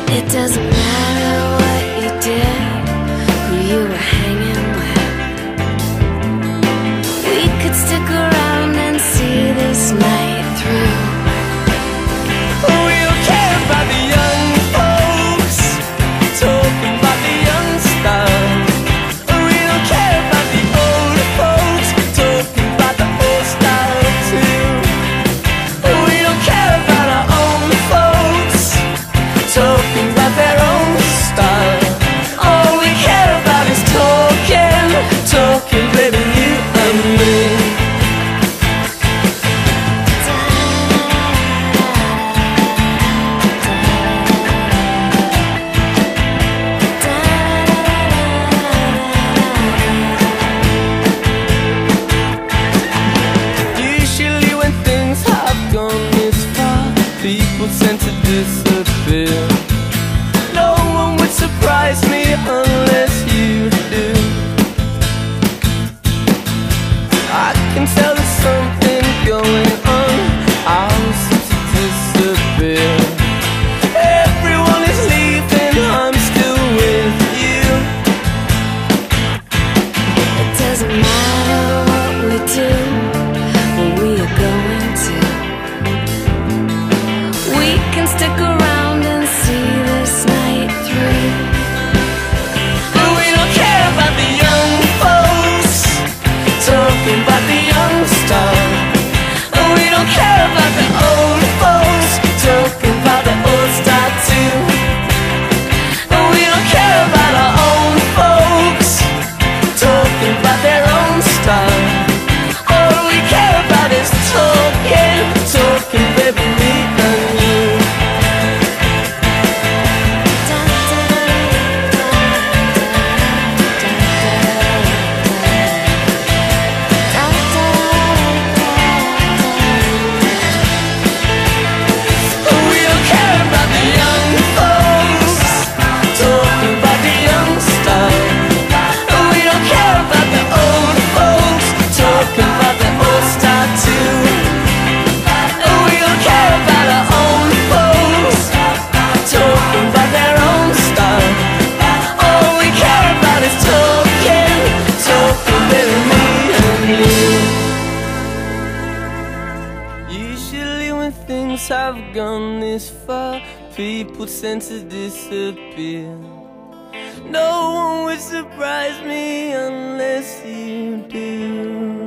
It doesn't matter what you did, who you were hanging with. We could stick around and see this night through. We don't care about the young folks talking about the young stuff. We don't care about the old folks talking about the old style too. We don't care about our own folks talking about their own style. All we care about is talking, talking, baby, you and me. Usually when things have gone this far, people tend to disappear. No one would surprise me unless you do. I can tell there's something going on. I'll seem to disappear. Everyone is leaving, I'm still with you. It doesn't matter what we do, where we are going to. We can stick around and see this night through. We don't care about the young folks talking about the young stuff. We don't care about the old folks talking about the old style too. We don't care about our own folks talking about their own style. All we care about is talking, talking, baby, me and you. We don't care about the young folks talking about the young style. We don't care about the old folks talking about the old style too. We don't care about our own folks talking about their own style. All we care about is talking, talking with me and you. Usually when things have gone this far, people tend to disappear. No one would surprise me unless you do.